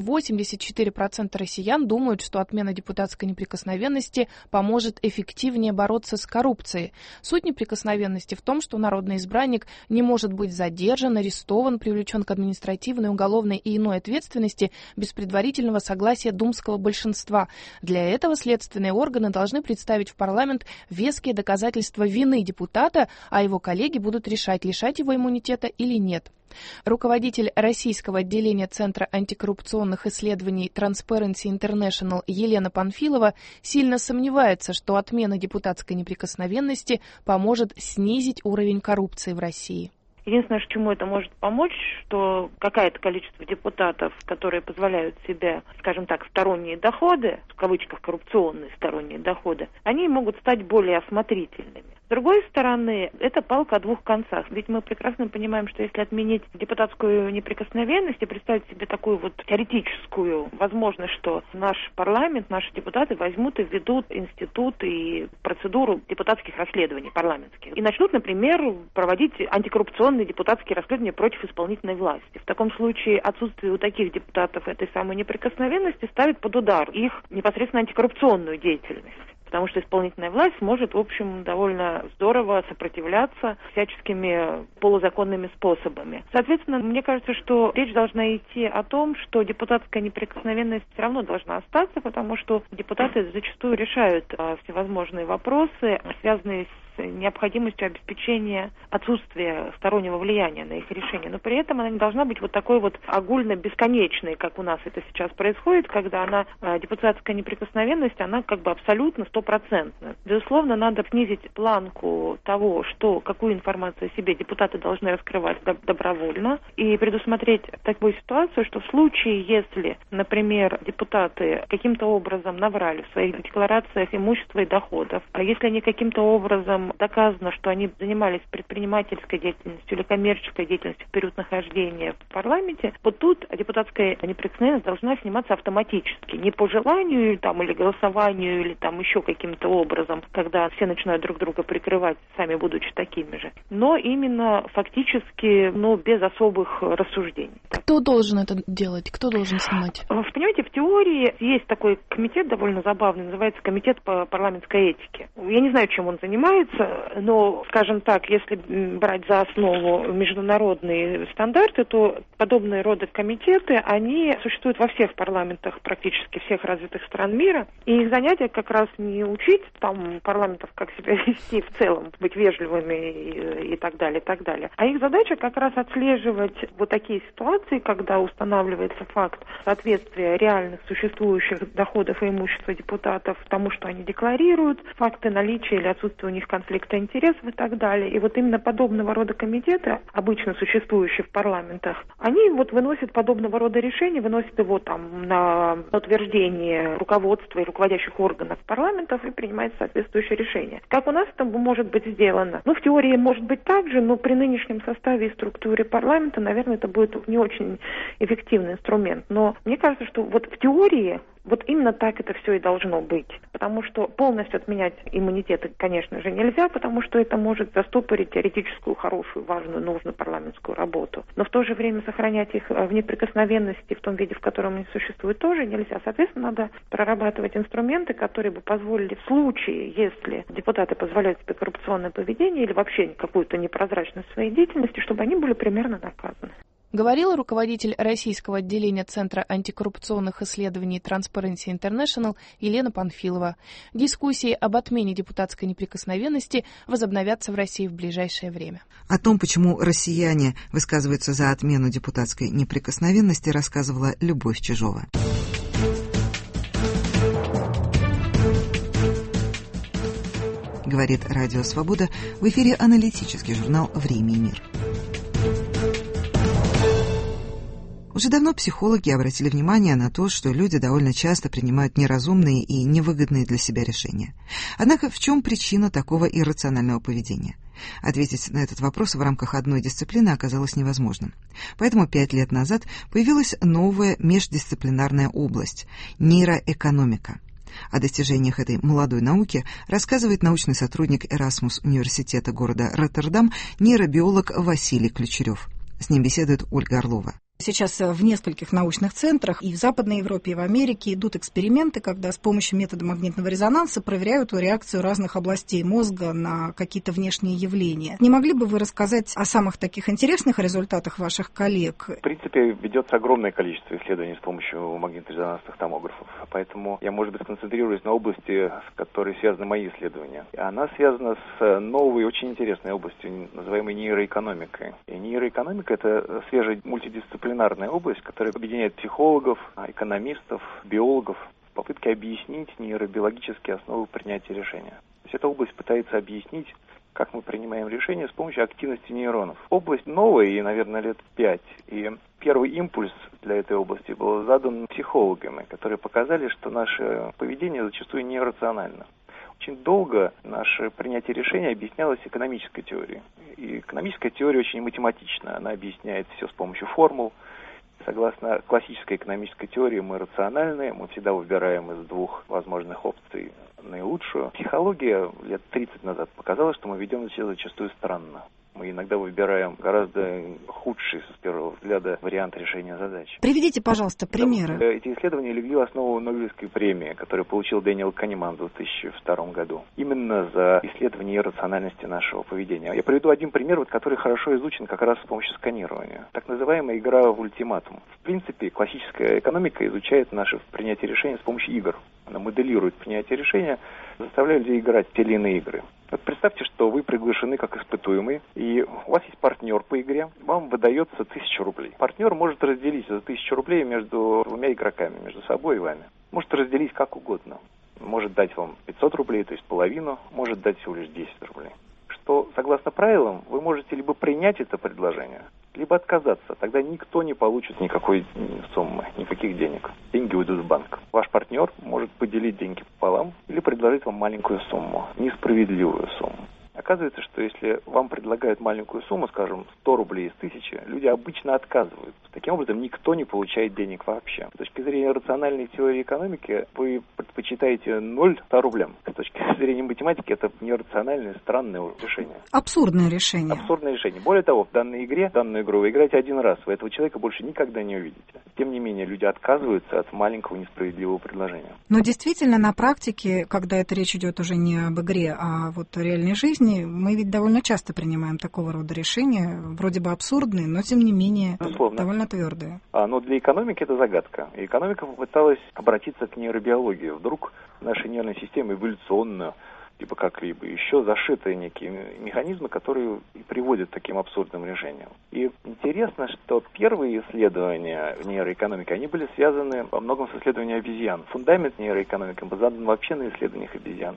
84% россиян думают, что отмена депутатской неприкосновенности поможет эффективнее бороться с коррупцией. Суть неприкосновенности в том, что народный избранник не может быть задержан, арестован, привлечен к административной, уголовной и иной ответственности без предварительного согласия думского большинства. Для этого следственные органы должны представить в парламент веские доказательства вины депутата, а его коллеги будут решать, лишать его иммунитета или нет. Руководитель российского отделения Центра антикоррупционных исследований Transparency International Елена Панфилова сильно сомневается, что отмена депутатской неприкосновенности поможет снизить уровень коррупции в России. Единственное, чему это может помочь, что какое-то количество депутатов, которые позволяют себе, скажем так, сторонние доходы, в кавычках коррупционные сторонние доходы, они могут стать более осмотрительными. С другой стороны, это палка о двух концах. Ведь мы прекрасно понимаем, что если отменить депутатскую неприкосновенность и представить себе такую вот теоретическую возможность, что наш парламент, наши депутаты возьмут и введут институт и процедуру депутатских расследований парламентских. И начнут, например, проводить антикоррупционные депутатские расследования против исполнительной власти. В таком случае отсутствие у таких депутатов этой самой неприкосновенности ставит под удар их непосредственно антикоррупционную деятельность. Потому что исполнительная власть может, в общем, довольно здорово сопротивляться всяческими полузаконными способами. Соответственно, мне кажется, что речь должна идти о том, что депутатская неприкосновенность все равно должна остаться, потому что депутаты зачастую решают всевозможные вопросы, связанные с необходимостью обеспечения отсутствия стороннего влияния на их решение. Но при этом она не должна быть вот такой вот огульно бесконечной, как у нас это сейчас происходит, когда она, депутатская неприкосновенность, она как бы абсолютно стопроцентна. Безусловно, надо снизить планку того, какую информацию о себе депутаты должны раскрывать добровольно, и предусмотреть такую ситуацию, что в случае, если, например, депутаты каким-то образом наврали в своих декларациях имущества и доходов, а если они каким-то образом доказано, что они занимались предпринимательской деятельностью или коммерческой деятельностью в период нахождения в парламенте, вот тут депутатская неприкосновенность должна сниматься автоматически. Не по желанию или голосованию, или еще каким-то образом, когда все начинают друг друга прикрывать, сами будучи такими же, но именно фактически, без особых рассуждений. Кто должен это делать? Кто должен снимать? Понимаете, в теории есть такой комитет довольно забавный, называется Комитет по парламентской этике. Я не знаю, чем он занимается, но, скажем так, если брать за основу международные стандарты, то подобные рода комитеты, они существуют во всех парламентах практически всех развитых стран мира. И их занятие как раз не учить парламентов, как себя вести в целом, быть вежливыми и так далее, и так далее. А их задача как раз отслеживать вот такие ситуации, когда устанавливается факт соответствия реальных существующих доходов и имущества депутатов тому, что они декларируют, факты наличия или отсутствия у них конфликта интересов и так далее. И вот именно подобного рода комитеты, обычно существующие в парламентах, они выносят подобного рода решения, выносят его на утверждение руководства и руководящих органов парламентов и принимает соответствующее решение. Как у нас это может быть сделано? В теории может быть так же, но при нынешнем составе и структуре парламента, наверное, это будет не очень эффективный инструмент. Но мне кажется, что в теории именно так это все и должно быть. Потому что полностью отменять иммунитеты, конечно же, нельзя, потому что это может застопорить теоретическую, хорошую, важную, нужную парламентскую работу. Но в то же время сохранять их в неприкосновенности в том виде, в котором они существуют, тоже нельзя. Соответственно, надо прорабатывать инструменты, которые бы позволили в случае, если депутаты позволяют себе коррупционное поведение или вообще какую-то непрозрачность своей деятельности, чтобы они были примерно наказаны. Говорила руководитель российского отделения Центра антикоррупционных исследований Transparency International Елена Панфилова. Дискуссии об отмене депутатской неприкосновенности возобновятся в России в ближайшее время. О том, почему россияне высказываются за отмену депутатской неприкосновенности, рассказывала Любовь Чижова. Говорит Радио Свобода, в эфире аналитический журнал «Время и мир». Уже давно психологи обратили внимание на то, что люди довольно часто принимают неразумные и невыгодные для себя решения. Однако в чем причина такого иррационального поведения? Ответить на этот вопрос в рамках одной дисциплины оказалось невозможным. Поэтому 5 лет назад появилась новая междисциплинарная область – нейроэкономика. О достижениях этой молодой науки рассказывает научный сотрудник Эрасмус университета города Роттердам, нейробиолог Василий Ключерев. С ним беседует Ольга Орлова. Сейчас в нескольких научных центрах и в Западной Европе, и в Америке идут эксперименты, когда с помощью метода магнитного резонанса проверяют реакцию разных областей мозга на какие-то внешние явления. Не могли бы вы рассказать о самых таких интересных результатах ваших коллег? В принципе, ведется огромное количество исследований с помощью магнитно-резонансных томографов, поэтому я, может быть, сконцентрируюсь на области, с которой связаны мои исследования. Она связана с новой, очень интересной областью, называемой нейроэкономикой. И нейроэкономика – это свежая мультидисциплинарная область, которая объединяет психологов, экономистов, биологов в попытке объяснить нейробиологические основы принятия решения. То есть эта область пытается объяснить, как мы принимаем решения с помощью активности нейронов. Область новая, и, наверное, лет 5. И первый импульс для этой области был задан психологами, которые показали, что наше поведение зачастую нерационально. Очень долго наше принятие решения объяснялось экономической теорией. И экономическая теория очень математична. Она объясняет все с помощью формул. Согласно классической экономической теории, мы рациональны, мы всегда выбираем из двух возможных опций наилучшую. Психология лет 30 назад показала, что мы ведем себя зачастую странно. Мы иногда выбираем гораздо худший, с первого взгляда, вариант решения задач. Приведите, пожалуйста, примеры. Эти исследования легли в основу Нобелевской премии, которую получил Дэниел Канеман в 2002 году. Именно за исследование рациональности нашего поведения. Я приведу один пример, который хорошо изучен как раз с помощью сканирования. Так называемая игра в ультиматум. В принципе, классическая экономика изучает наше принятие решений с помощью игр. Она моделирует принятие решения, заставляя людей играть в те или иные игры. Вот представьте, что вы приглашены как испытуемый, и у вас есть партнер по игре, вам выдается 1000 рублей. Партнер может разделить за 1000 рублей между двумя игроками, между собой и вами. Может разделить как угодно. Может дать вам 500 рублей, то есть половину, может дать всего лишь 10 рублей. Что, согласно правилам, вы можете либо принять это предложение, либо отказаться. Тогда никто не получит никакой суммы, никаких денег. Деньги уйдут в банк. Ваш партнер может поделить деньги пополам или предложить вам маленькую сумму, несправедливую сумму. Оказывается, что если вам предлагают маленькую сумму, скажем, 100 рублей из 1000, люди обычно отказывают. Таким образом, никто не получает денег вообще. С точки зрения рациональной теории экономики, вы предпочитаете 0 100 рублям. С точки зрения математики, это нерациональное, странное решение. Абсурдное решение. Абсурдное решение. Более того, в данной данную игру вы играете один раз, вы этого человека больше никогда не увидите. Тем не менее, люди отказываются от маленького несправедливого предложения. Но действительно, на практике, когда это речь идет уже не об игре, а вот о реальной жизни, мы ведь довольно часто принимаем такого рода решения, вроде бы абсурдные, но тем не менее довольно твердые. Но для экономики это загадка. И экономика попыталась обратиться к нейробиологии. Вдруг в нашей нервной системе эволюционно, либо как-либо еще зашиты некие механизмы, которые и приводят к таким абсурдным решениям. И интересно, что первые исследования в нейроэкономике, они были связаны во многом с исследованием обезьян. Фундамент нейроэкономики был задан вообще на исследованиях обезьян.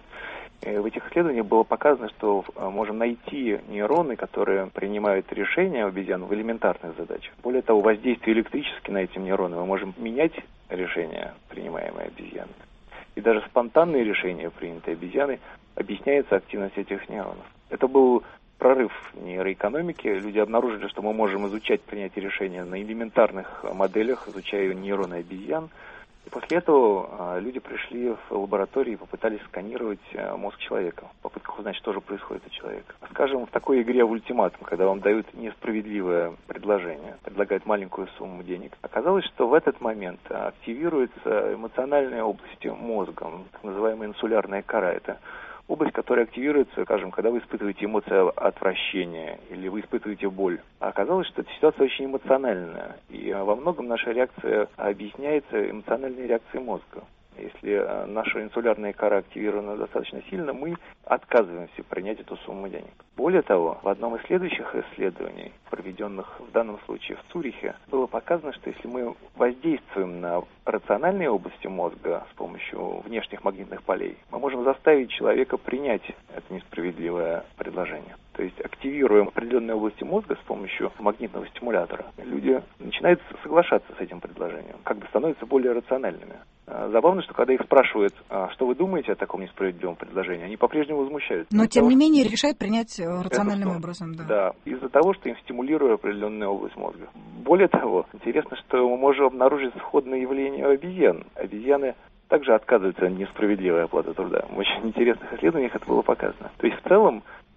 В этих исследованиях было показано, что можем найти нейроны, которые принимают решения обезьян в элементарных задачах. Более того, воздействие электрически на эти нейроны мы можем менять решения, принимаемые обезьянами. И даже спонтанные решения, принятые обезьяной, объясняется активность этих нейронов. Это был прорыв нейроэкономики. Люди обнаружили, что мы можем изучать принятие решения на элементарных моделях, изучая нейроны обезьян. И после этого люди пришли в лабораторию и попытались сканировать мозг человека, в попытках узнать, что же происходит у человека. Скажем, в такой игре в ультиматум, когда вам дают несправедливое предложение, предлагают маленькую сумму денег, оказалось, что в этот момент активируются эмоциональные области мозга, так называемая инсулярная кора. Это область, которая активируется, скажем, когда вы испытываете эмоции отвращения или вы испытываете боль. А оказалось, что эта ситуация очень эмоциональная. И во многом наша реакция объясняется эмоциональной реакцией мозга. Если наша инсулярная кора активирована достаточно сильно, мы отказываемся принять эту сумму денег. Более того, в одном из следующих исследований, проведенных в данном случае в Цюрихе, было показано, что если мы воздействуем на рациональные области мозга с помощью внешних магнитных полей, мы можем заставить человека принять это несправедливое предложение. То есть активируем определенные области мозга с помощью магнитного стимулятора. Люди начинают соглашаться с этим предложением, как бы становятся более рациональными. Забавно, что когда их спрашивают, что вы думаете о таком несправедливом предложении, они по-прежнему возмущаются. Но тем не менее решают принять рациональным образом. Да, из-за того, что им стимулирует определенную область мозга. Более того, интересно, что мы можем обнаружить сходное явление у обезьян. Обезьяны также отказываются от несправедливой оплаты труда. В очень интересных исследованиях это было показано. То есть в целом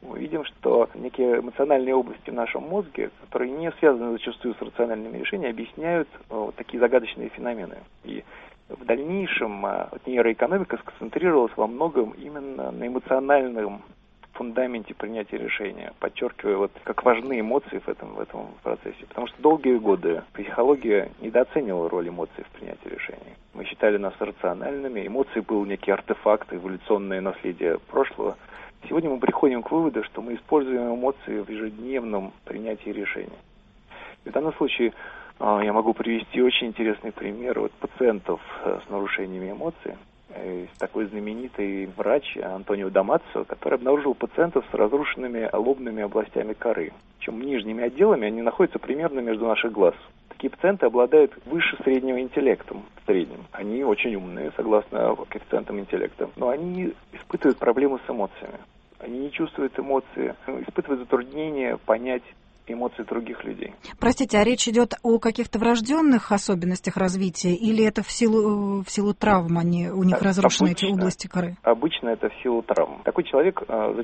мы видим, что некие эмоциональные области в нашем мозге, которые не связаны зачастую с рациональными решениями, объясняют вот такие загадочные феномены. И в дальнейшем нейроэкономика сконцентрировалась во многом именно на эмоциональном фундаменте принятия решения, подчеркивая, вот, как важны эмоции в этом процессе. Потому что долгие годы психология недооценивала роль эмоций в принятии решений. Мы считали нас рациональными, эмоции был некий артефакт, эволюционное наследие прошлого. Сегодня мы приходим к выводу, что мы используем эмоции в ежедневном принятии решений. И в данном случае я могу привести очень интересный пример вот пациентов с нарушениями эмоций. Есть такой знаменитый врач Антонио Дамаццо, который обнаружил пациентов с разрушенными лобными областями коры. Причем нижними отделами они находятся примерно между наших глаз. Такие пациенты обладают выше среднего интеллектом в среднем. Они очень умные, согласно коэффициентам интеллекта, но они испытывают проблемы с эмоциями. Они не чувствуют эмоции, испытывают затруднение понять эмоции других людей. Простите, а речь идет о каких-то врожденных особенностях развития, или это в силу травм у них разрушены эти области коры? Обычно это в силу травм. Такой человек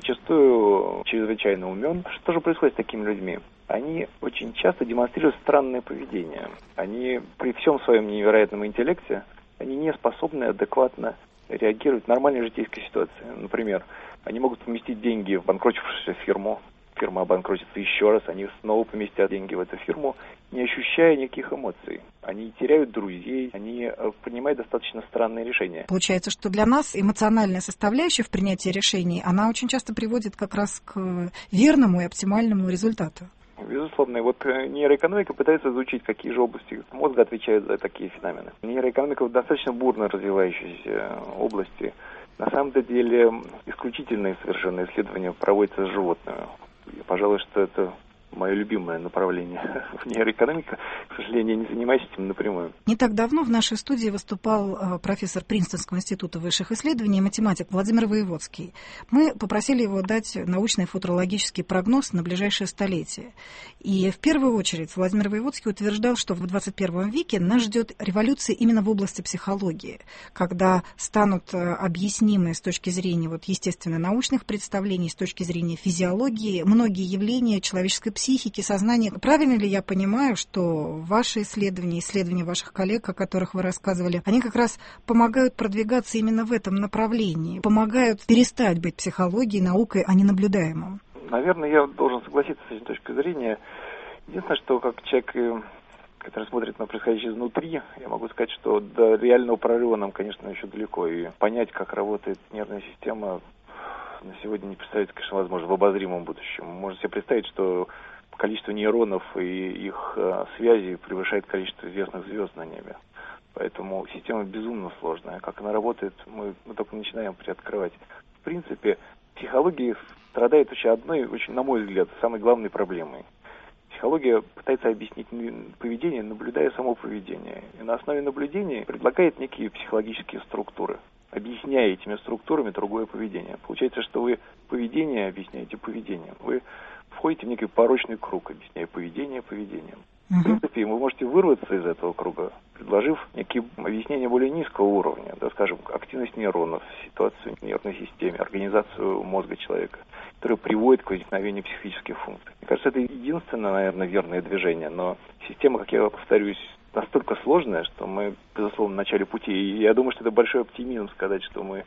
зачастую чрезвычайно умен. Что же происходит с такими людьми? Они очень часто демонстрируют странное поведение. Они при всем своем невероятном интеллекте, они не способны адекватно реагировать в нормальной житейской ситуации. Например, они могут поместить деньги в банкротившуюся фирму, фирма обанкротится еще раз, они снова поместят деньги в эту фирму, не ощущая никаких эмоций. Они теряют друзей, они принимают достаточно странные решения. Получается, что для нас эмоциональная составляющая в принятии решений, она очень часто приводит как раз к верному и оптимальному результату. Безусловно. И вот нейроэкономика пытается изучить, какие же области мозга отвечают за такие феномены. Нейроэкономика в достаточно бурно развивающейся области. На самом деле, исключительные совершенно исследования проводятся с животными. И, пожалуй, что это мое любимое направление в нейроэкономике. К сожалению, я не занимаюсь этим напрямую. Не так давно в нашей студии выступал профессор Принстонского института высших исследований и математик Владимир Воеводский. Мы попросили его дать научный футурологический прогноз на ближайшее столетие. И в первую очередь Владимир Воеводский утверждал, что в 21 веке нас ждет революция именно в области психологии, когда станут объяснимы с точки зрения естественно-научных представлений, с точки зрения физиологии, многие явления человеческой психики, сознания. Правильно ли я понимаю, что ваши исследования ваших коллег, о которых вы рассказывали, они как раз помогают продвигаться именно в этом направлении, помогают перестать быть психологией, наукой, а не наблюдаемым? Наверное, я должен согласиться с этой точки зрения. Единственное, что как человек, который смотрит на происходящее изнутри, я могу сказать, что до реального прорыва нам, конечно, еще далеко. И понять, как работает нервная система, на сегодня не представляется, конечно, возможно, в обозримом будущем. Можно себе представить, что количество нейронов и их связей превышает количество известных звезд на небе. Поэтому система безумно сложная. Как она работает, мы только начинаем приоткрывать. В принципе, психология страдает вообще одной, очень, на мой взгляд, самой главной проблемой. Психология пытается объяснить поведение, наблюдая само поведение. И на основе наблюдений предлагает некие психологические структуры, объясняя этими структурами другое поведение. Получается, что вы поведение объясняете поведением. Вы входите в некий порочный круг, объясняя поведение поведением. В принципе, вы можете вырваться из этого круга, предложив некие объяснения более низкого уровня, скажем, активность нейронов, ситуацию в нервной системе, организацию мозга человека, которая приводит к возникновению психических функций. Мне кажется, это единственное, наверное, верное движение, но система, как я повторюсь, настолько сложная, что мы, безусловно, в начале пути. И я думаю, что это большой оптимизм сказать, что мы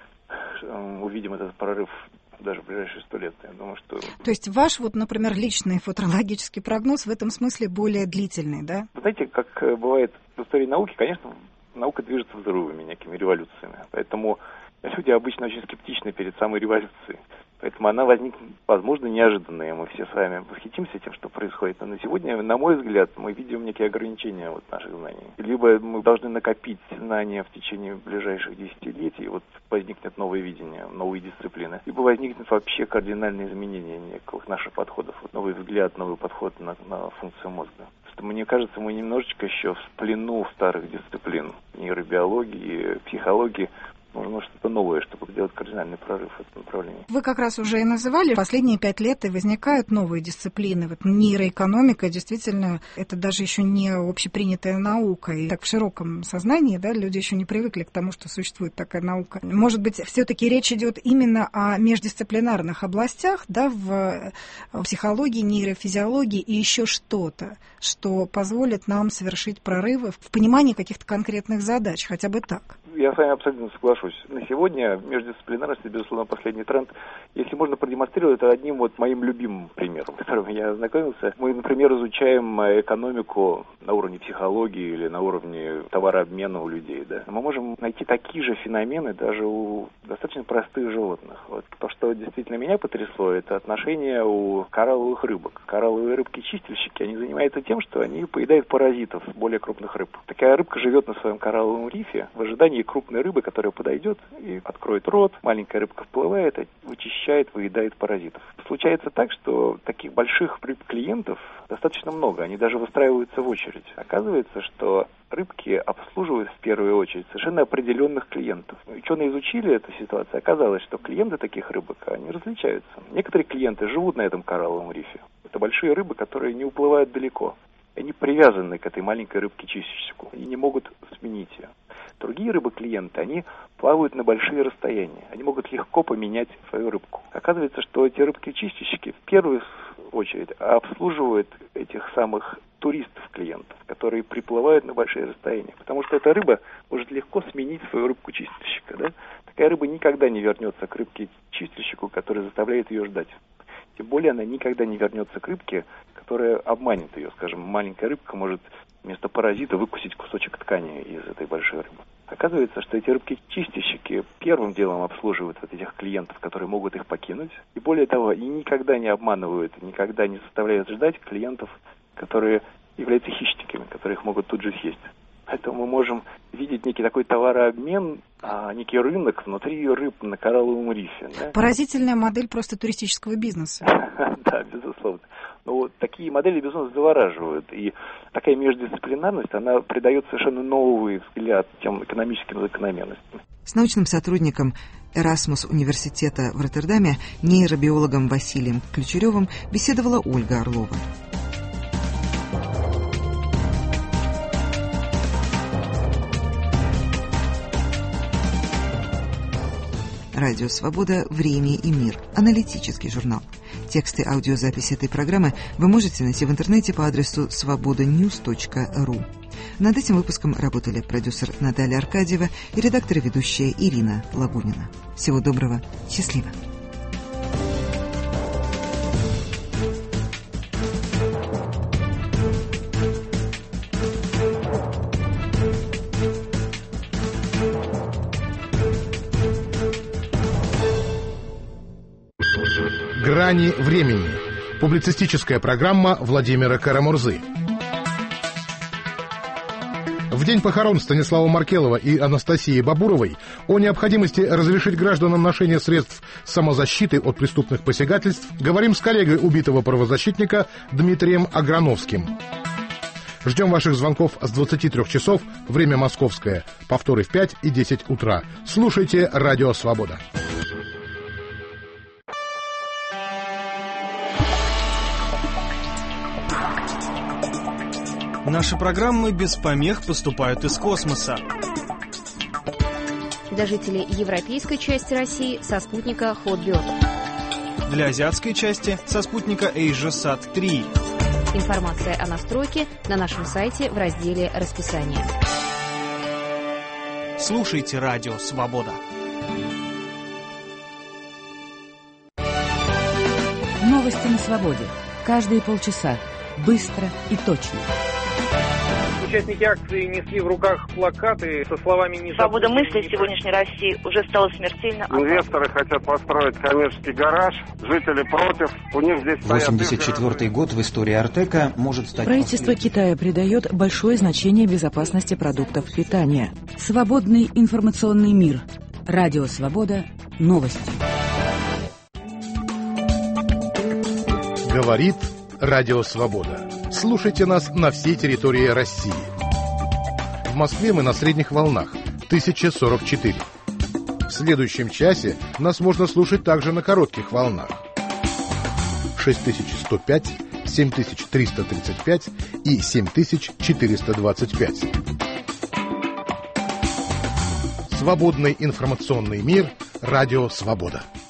увидим этот прорыв даже в ближайшие 100 лет. Я думаю, что... То есть ваш, например, личный футурологический прогноз в этом смысле более длительный, да? Вы знаете, как бывает в истории науки, конечно, наука движется взрывами, некими революциями. Поэтому люди обычно очень скептичны перед самой революцией. Поэтому она возникнет, возможно, неожиданно, и мы все с вами восхитимся тем, что происходит. Но на сегодня, на мой взгляд, мы видим некие ограничения наших знаний. Либо мы должны накопить знания в течение ближайших десятилетий, возникнет новое видение, новые дисциплины. Либо возникнет вообще кардинальное изменение неких наших подходов. Новый взгляд, новый подход на функцию мозга. Что, мне кажется, мы немножечко еще в плену старых дисциплин нейробиологии, психологии. нужно что-то новое, чтобы сделать кардинальный прорыв в этом направлении. Вы как раз уже и называли, последние 5 лет и возникают новые дисциплины. Вот нейроэкономика, действительно, это даже еще не общепринятая наука. И так в широком сознании, да, люди еще не привыкли к тому, что существует такая наука. Может быть, все-таки речь идет именно о междисциплинарных областях, да, в психологии, нейрофизиологии и еще что-то, что позволит нам совершить прорывы в понимании каких-то конкретных задач, хотя бы так. Я с вами абсолютно соглашусь. На сегодня междисциплинарность, безусловно, последний тренд. Если можно продемонстрировать это одним вот моим любимым примером, с которым я ознакомился. Мы, например, изучаем экономику на уровне психологии или на уровне товарообмена у людей. Да? Мы можем найти такие же феномены даже у достаточно простых животных. Вот то, что действительно меня потрясло, это отношение у коралловых рыбок. Коралловые рыбки-чистильщики, они занимаются тем, что они поедают паразитов более крупных рыб. Такая рыбка живет на своем коралловом рифе в ожидании крупной рыбы, которая подойдет и откроет рот. Маленькая рыбка вплывает, вычищает, выедает паразитов. Случается так, что таких больших рыб-клиентов достаточно много. Они даже выстраиваются в очередь. Оказывается, что рыбки обслуживают в первую очередь совершенно определенных клиентов. Ученые изучили эту ситуацию. Оказалось, что клиенты таких рыбок, они различаются. Некоторые клиенты живут на этом коралловом рифе. Это большие рыбы, которые не уплывают далеко. Они привязаны к этой маленькой рыбке-чистильщику и не могут сменить ее. Другие рыбы-клиенты, они плавают на большие расстояния. Они могут легко поменять свою рыбку. Оказывается, что эти рыбки-чистильщики в первую очередь обслуживают этих самых туристов-клиентов, которые приплывают на большие расстояния. Потому что эта рыба может легко сменить свою рыбку-чистильщика. Да? Такая рыба никогда не вернется к рыбке-чистильщику, который заставляет ее ждать. Тем более она никогда не вернется к рыбке, которая обманет ее. Скажем, маленькая рыбка может вместо паразита выкусить кусочек ткани из этой большой рыбы. Оказывается, что эти рыбки-чистильщики первым делом обслуживают вот этих клиентов, которые могут их покинуть. И более того, они никогда не обманывают, никогда не заставляют ждать клиентов, которые являются хищниками, которые их могут тут же съесть. Поэтому мы можем видеть некий такой товарообмен, некий рынок внутри рыб на коралловом рифе. Да? Поразительная модель просто туристического бизнеса. Да, безусловно. Но вот такие модели, безусловно, завораживают. И такая междисциплинарность, она придает совершенно новый взгляд тем экономическим закономерностям. С научным сотрудником Erasmus университета в Роттердаме, нейробиологом Василием Ключеревым беседовала Ольга Орлова. Радио «Свобода. Время и мир». Аналитический журнал. Тексты аудиозаписи этой программы вы можете найти в интернете по адресу svobodanews.ru. Над этим выпуском работали продюсер Наталья Аркадьева и редактор и ведущая Ирина Лагунина. Всего доброго. Счастливо. «Грани времени». Публицистическая программа Владимира Карамурзы. В день похорон Станислава Маркелова и Анастасии Бабуровой о необходимости разрешить гражданам ношение средств самозащиты от преступных посягательств говорим с коллегой убитого правозащитника Дмитрием Аграновским. Ждем ваших звонков с 23 часов, время московское, повторы в 5 и 10 утра. Слушайте «Радио Свобода». Наши программы без помех поступают из космоса. Для жителей европейской части России со спутника Hotbird. Для азиатской части со спутника AsiaSat-3. Информация о настройке на нашем сайте в разделе «Расписание». Слушайте «Радио Свобода». Новости на свободе. Каждые полчаса. Быстро и точно. Участники акции несли в руках плакаты со словами «Не свобода мысли в сегодняшней России уже стала смертельно опасной». Инвесторы хотят построить коммерческий гараж, жители против. У них здесь 84-й год в истории Артека может стать... Правительство Китая придает большое значение безопасности продуктов питания. Свободный информационный мир. Радио Свобода. Новости. Говорит Радио Свобода. Слушайте нас на всей территории России. В Москве мы на средних волнах 1044. В следующем часе нас можно слушать также на коротких волнах. 6105, 7335 и 7425. Свободный информационный мир. Радио «Свобода».